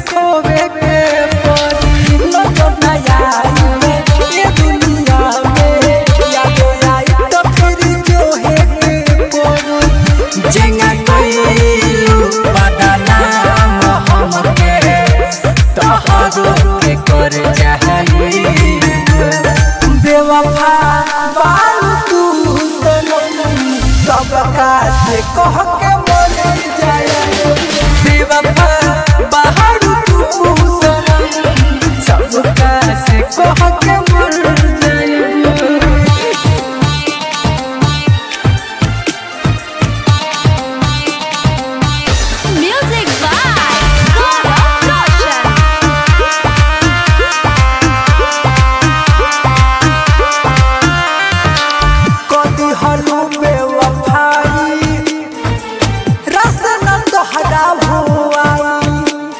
खोवे के परी नजर न आए ये दुनिया में याद आई तो फिर जो है के परू जेंगा कइलू बदनाम हमके तोहरो के कर चाही बेवफा बालू तू सनम सबका से कह के मर जाए बेवफा बाहर तू सनम सबका से कह के मर जाए Music by Gaurav Roshan. कदी हलू बेवफाई रसन तोहरा हुआई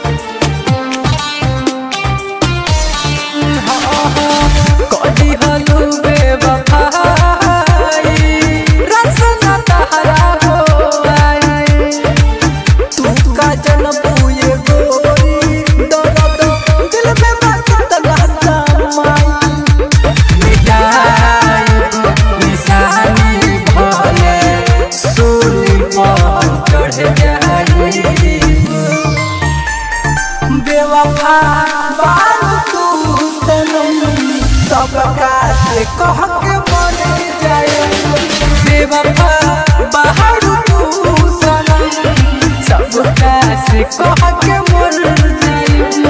कदी हलू बेवफाई रसन तोहरा हुआई तू का जन्म हुए गोरी दर्द दिल में बात लहसा माई निशानी भले सूली पर चढ़ जाई बेवफा बालू तू सनम सबका से कह के मर जाए बेवफा बाहर तू सनम सबका से कह के मर जाए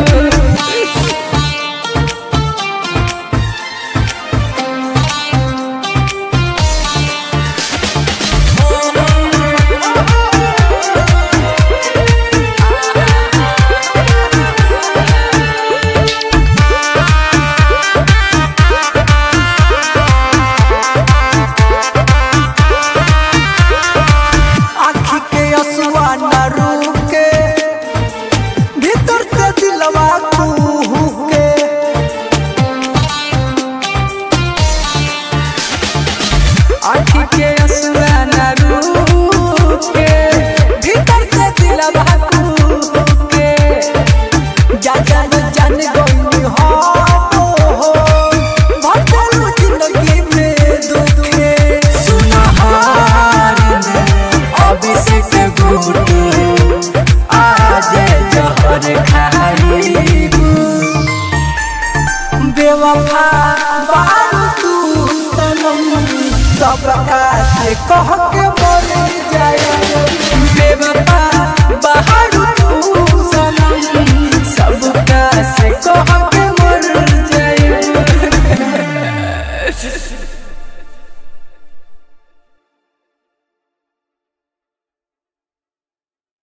आँखी के असुआ न रुके भीतर से दिलवा कुहुके आँखी के असुआ न रुके भीतर से दिलवा कुहुके जा जान जान गई हो भटकल जिंदगी में दुखे सुनहार अभिषेक गुरु आज जहर खाई बेवफा बालू तू सनम सबका से कह के मर जाए बेवफा बाहर तू सनम सबका से कह